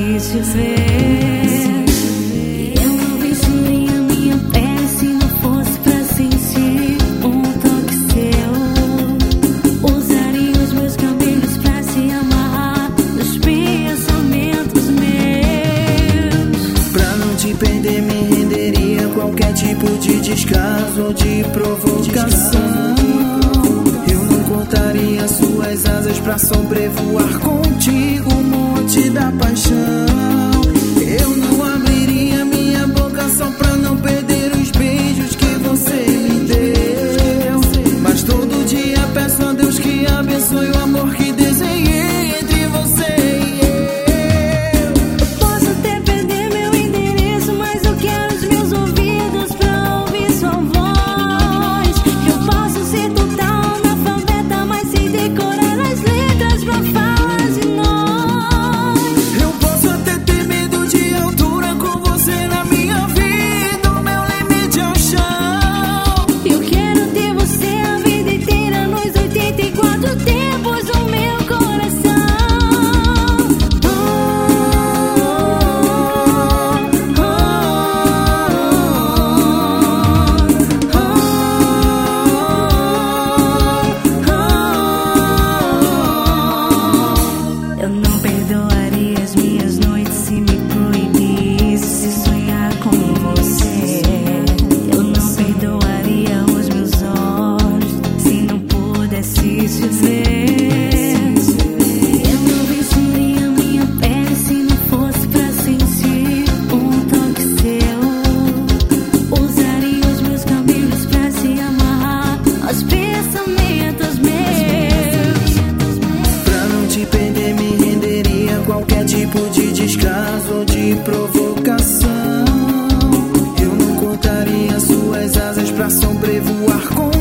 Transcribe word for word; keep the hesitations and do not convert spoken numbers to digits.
te ver. Eu não vestiria minha pele se não fosse pra sentir um toque seu. Usaria os meus cabelos pra se amarrar nos pensamentos meus. Pra não te perder me renderia qualquer tipo de descaso ou de provocação. Eu não cortaria suas asas pra sobrevoar contigo o monte da paixão. Eu não abriria minha boca só pra não perder os beijos que você me deu. Mas todo dia peço a Deus que abençoe o amor que desenhei entre você e eu. Eu posso até perder meu endereço, mas eu quero os meus ouvidos pra ouvir sua voz. Eu posso ser total analfabeta, mas sei decorar as letras pra falar de nós. Eu posso até ter medo de altura, com você na minha vida o meu limite é o chão. Eu quero ter você a vida inteira nos oitenta e quatro tempos do meu coração. Oh, oh, oh, oh. Eu não perdoaria as minhas noites se me proibisse sonhar com você. Eu não perdoaria os meus olhos se não pudesse te ver. Eu não vestiria minha pele se não fosse pra sentir um toque seu. Usaria os meus cabelos pra se amarrar aos pensamentos meus. Pra não te perder me renderia qualquer tipo de descaso ou de provocação. Eu não cortaria suas asas pra sobrevoar com